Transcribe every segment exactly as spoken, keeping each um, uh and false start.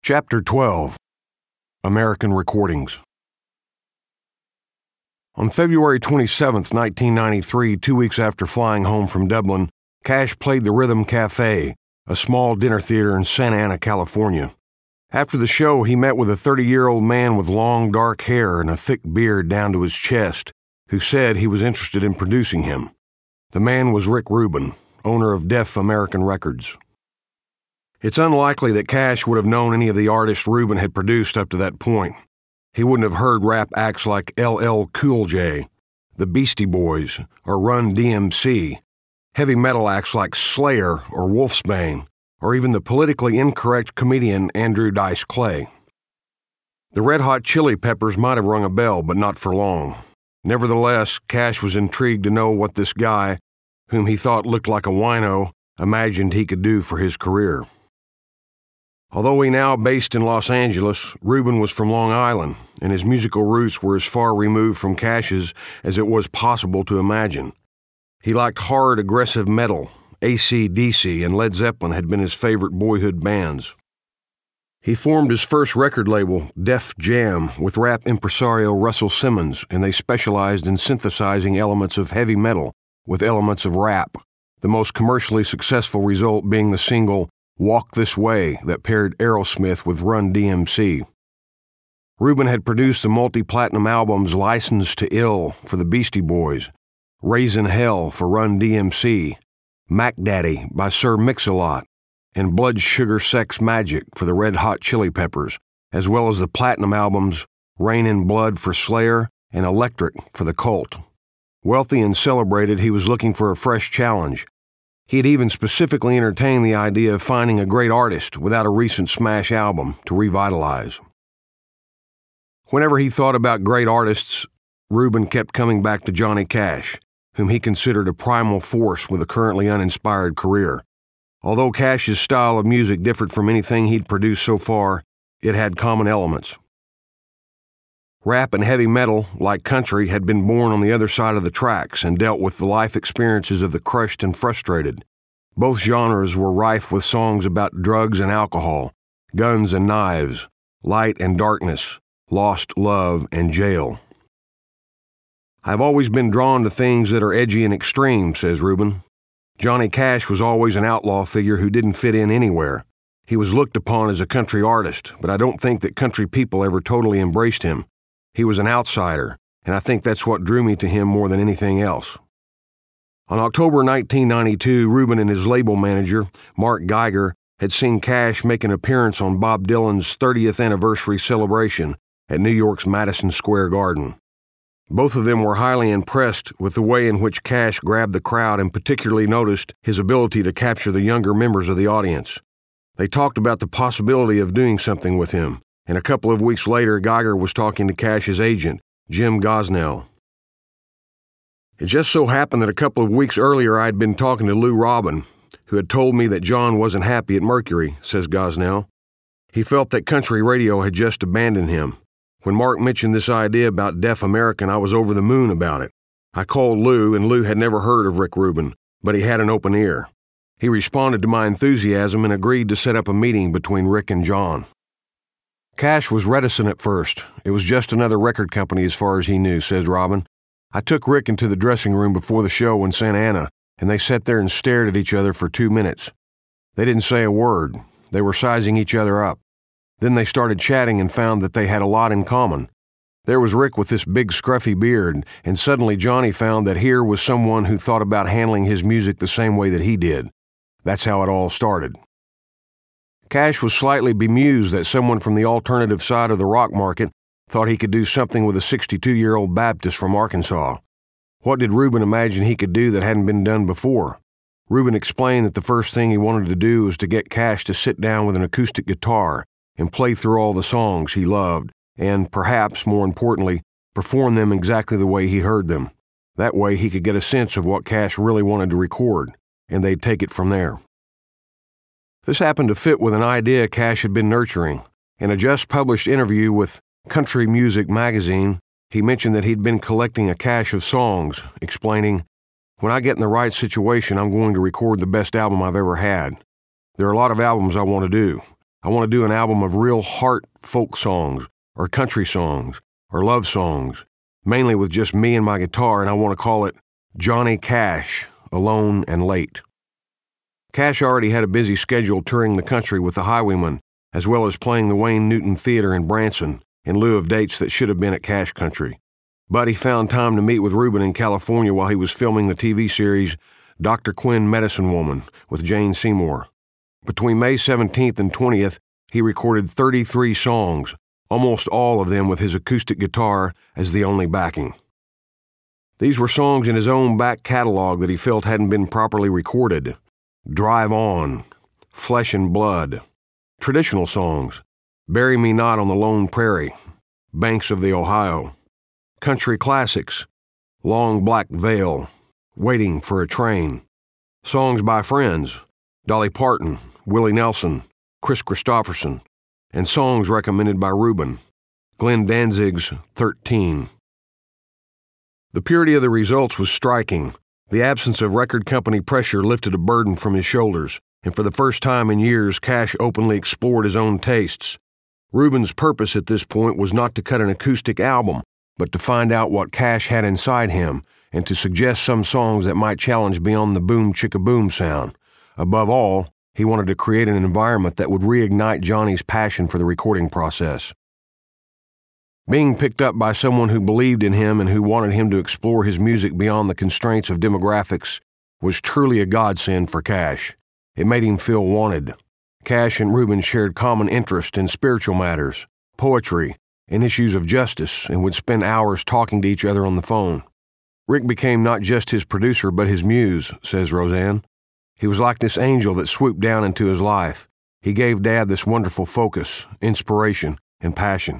Chapter twelve. American Recordings. On February twenty-seventh, nineteen ninety-three, two weeks after flying home from Dublin, Cash played the Rhythm Cafe, a small dinner theater in Santa Ana, California. After the show, he met with a thirty-year-old man with long, dark hair and a thick beard down to his chest, who said he was interested in producing him. The man was Rick Rubin, owner of Def American Records. It's unlikely that Cash would have known any of the artists Rubin had produced up to that point. He wouldn't have heard rap acts like L L Cool J, the Beastie Boys, or Run D M C, heavy metal acts like Slayer or Wolfsbane, or even the politically incorrect comedian Andrew Dice Clay. The Red Hot Chili Peppers might have rung a bell, but not for long. Nevertheless, Cash was intrigued to know what this guy, whom he thought looked like a wino, imagined he could do for his career. Although he now based in Los Angeles, Rubin was from Long Island, and his musical roots were as far removed from Cash's as it was possible to imagine. He liked hard, aggressive metal. A C D C and Led Zeppelin had been his favorite boyhood bands. He formed his first record label, Def Jam, with rap impresario Russell Simmons, and they specialized in synthesizing elements of heavy metal with elements of rap, the most commercially successful result being the single Walk This Way that paired Aerosmith with Run D M C. Rubin had produced the multi-platinum albums Licensed to Ill for the Beastie Boys, Raising Hell for Run D M C, Mac Daddy by Sir Mix-a-Lot, and Blood Sugar Sex Magic for the Red Hot Chili Peppers, as well as the platinum albums Rain in Blood for Slayer and Electric for the Cult. Wealthy and celebrated, he was looking for a fresh challenge. He had even specifically entertained the idea of finding a great artist without a recent smash album to revitalize. Whenever he thought about great artists, Rubin kept coming back to Johnny Cash, whom he considered a primal force with a currently uninspired career. Although Cash's style of music differed from anything he'd produced so far, it had common elements. Rap and heavy metal, like country, had been born on the other side of the tracks and dealt with the life experiences of the crushed and frustrated. Both genres were rife with songs about drugs and alcohol, guns and knives, light and darkness, lost love and jail. I've always been drawn to things that are edgy and extreme, says Rubin. Johnny Cash was always an outlaw figure who didn't fit in anywhere. He was looked upon as a country artist, but I don't think that country people ever totally embraced him. He was an outsider, and I think that's what drew me to him more than anything else. On October nineteen ninety-two, Rubin and his label manager, Mark Geiger, had seen Cash make an appearance on Bob Dylan's thirtieth anniversary celebration at New York's Madison Square Garden. Both of them were highly impressed with the way in which Cash grabbed the crowd and particularly noticed his ability to capture the younger members of the audience. They talked about the possibility of doing something with him, and a couple of weeks later, Geiger was talking to Cash's agent, Jim Gosnell. It just so happened that a couple of weeks earlier I had been talking to Lou Robin, who had told me that John wasn't happy at Mercury, says Gosnell. He felt that country radio had just abandoned him. When Mark mentioned this idea about Def American, I was over the moon about it. I called Lou, and Lou had never heard of Rick Rubin, but he had an open ear. He responded to my enthusiasm and agreed to set up a meeting between Rick and John. Cash was reticent at first. It was just another record company as far as he knew, says Robin. I took Rick into the dressing room before the show in Santa Ana, and they sat there and stared at each other for two minutes. They didn't say a word. They were sizing each other up. Then they started chatting and found that they had a lot in common. There was Rick with this big scruffy beard, and suddenly Johnny found that here was someone who thought about handling his music the same way that he did. That's how it all started. Cash was slightly bemused that someone from the alternative side of the rock market thought he could do something with a sixty-two-year-old Baptist from Arkansas. What did Rubin imagine he could do that hadn't been done before? Rubin explained that the first thing he wanted to do was to get Cash to sit down with an acoustic guitar and play through all the songs he loved, and, perhaps more importantly, perform them exactly the way he heard them. That way he could get a sense of what Cash really wanted to record, and they'd take it from there. This happened to fit with an idea Cash had been nurturing. In a just-published interview with Country Music magazine, he mentioned that he'd been collecting a cache of songs, explaining, "When I get in the right situation, I'm going to record the best album I've ever had. There are a lot of albums I want to do. I want to do an album of real heart folk songs, or country songs, or love songs, mainly with just me and my guitar, and I want to call it Johnny Cash, Alone and Late. Cash already had a busy schedule touring the country with the Highwaymen, as well as playing the Wayne Newton Theater in Branson in lieu of dates that should have been at Cash Country. But he found time to meet with Rubin in California while he was filming the T V series Doctor Quinn Medicine Woman with Jane Seymour. Between May seventeenth and twentieth, he recorded thirty-three songs, almost all of them with his acoustic guitar as the only backing. These were songs in his own back catalog that he felt hadn't been properly recorded. Drive On, Flesh and Blood, traditional songs, Bury Me Not on the Lone Prairie, Banks of the Ohio, country classics, Long Black Veil, Waiting for a Train, songs by friends, Dolly Parton, Willie Nelson, Chris Christopherson, and songs recommended by Rubin, Glenn Danzig's thirteen. The purity of the results was striking. The absence of record company pressure lifted a burden from his shoulders, and for the first time in years, Cash openly explored his own tastes. Rubin's purpose at this point was not to cut an acoustic album, but to find out what Cash had inside him, and to suggest some songs that might challenge beyond the boom-chicka-boom sound. Above all, he wanted to create an environment that would reignite Johnny's passion for the recording process. Being picked up by someone who believed in him and who wanted him to explore his music beyond the constraints of demographics was truly a godsend for Cash. It made him feel wanted. Cash and Rubin shared common interest in spiritual matters, poetry, and issues of justice, and would spend hours talking to each other on the phone. Rick became not just his producer but his muse, says Roseanne. He was like this angel that swooped down into his life. He gave Dad this wonderful focus, inspiration, and passion.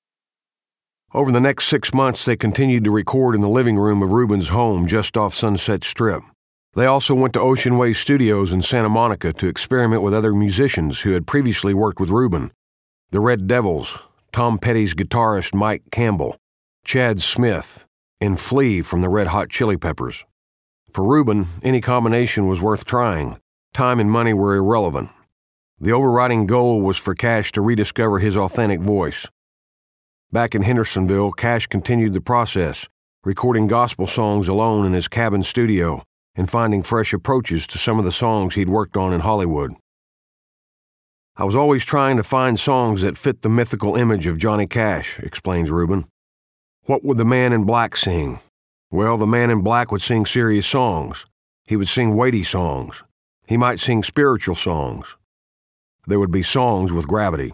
Over the next six months, they continued to record in the living room of Rubin's home just off Sunset Strip. They also went to Ocean Way Studios in Santa Monica to experiment with other musicians who had previously worked with Rubin. The Red Devils, Tom Petty's guitarist Mike Campbell, Chad Smith, and Flea from the Red Hot Chili Peppers. For Rubin, any combination was worth trying. Time and money were irrelevant. The overriding goal was for Cash to rediscover his authentic voice. Back in Hendersonville, Cash continued the process, recording gospel songs alone in his cabin studio and finding fresh approaches to some of the songs he'd worked on in Hollywood. I was always trying to find songs that fit the mythical image of Johnny Cash, explains Rubin. What would the Man in Black sing? Well, the Man in Black would sing serious songs. He would sing weighty songs. He might sing spiritual songs. There would be songs with gravity.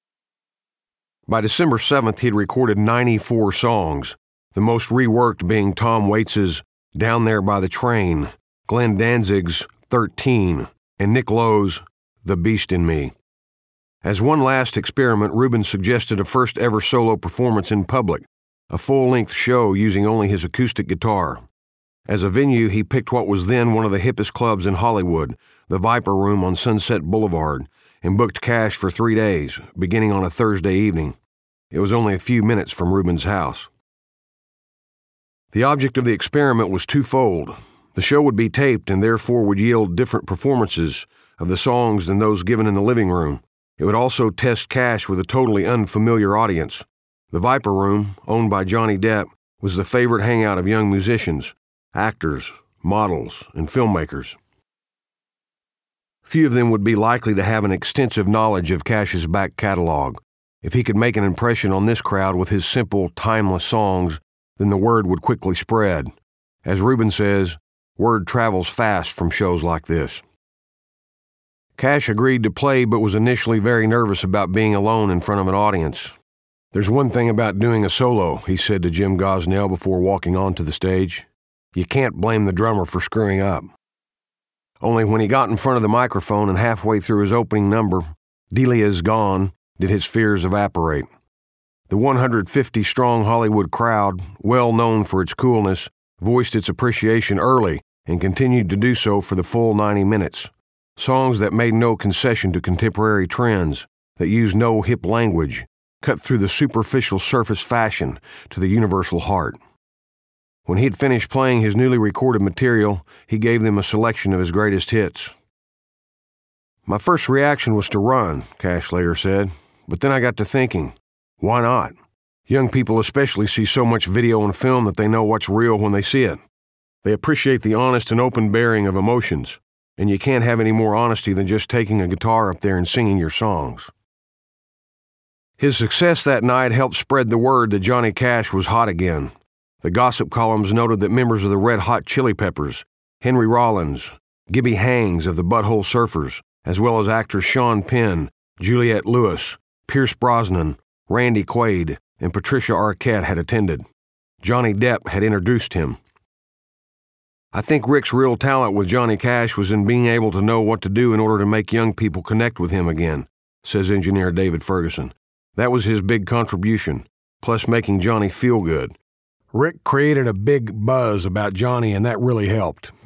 By December seventh, he'd recorded ninety-four songs, the most reworked being Tom Waits's Down There by the Train, Glenn Danzig's thirteen, and Nick Lowe's The Beast in Me. As one last experiment, Rubin suggested a first-ever solo performance in public, a full-length show using only his acoustic guitar. As a venue, he picked what was then one of the hippest clubs in Hollywood, the Viper Room on Sunset Boulevard, and booked Cash for three days, beginning on a Thursday evening. It was only a few minutes from Rubin's house. The object of the experiment was twofold. The show would be taped and therefore would yield different performances of the songs than those given in the living room. It would also test Cash with a totally unfamiliar audience. The Viper Room, owned by Johnny Depp, was the favorite hangout of young musicians, actors, models, and filmmakers. Few of them would be likely to have an extensive knowledge of Cash's back catalog. If he could make an impression on this crowd with his simple, timeless songs, then the word would quickly spread. As Rubin says, word travels fast from shows like this. Cash agreed to play but was initially very nervous about being alone in front of an audience. There's one thing about doing a solo, he said to Jim Gosnell before walking onto the stage. You can't blame the drummer for screwing up. Only when he got in front of the microphone and halfway through his opening number, Delia's Gone, did his fears evaporate. The one hundred fifty strong Hollywood crowd, well known for its coolness, voiced its appreciation early and continued to do so for the full ninety minutes. Songs that made no concession to contemporary trends, that used no hip language, cut through the superficial surface fashion to the universal heart. When he had finished playing his newly recorded material, he gave them a selection of his greatest hits. My first reaction was to run, Cash later said, but then I got to thinking, why not? Young people especially see so much video and film that they know what's real when they see it. They appreciate the honest and open bearing of emotions, and you can't have any more honesty than just taking a guitar up there and singing your songs. His success that night helped spread the word that Johnny Cash was hot again. The gossip columns noted that members of the Red Hot Chili Peppers, Henry Rollins, Gibby Hangs of the Butthole Surfers, as well as actors Sean Penn, Juliette Lewis, Pierce Brosnan, Randy Quaid, and Patricia Arquette had attended. Johnny Depp had introduced him. I think Rick's real talent with Johnny Cash was in being able to know what to do in order to make young people connect with him again, says engineer David Ferguson. That was his big contribution, plus making Johnny feel good. Rick created a big buzz about Johnny, and that really helped.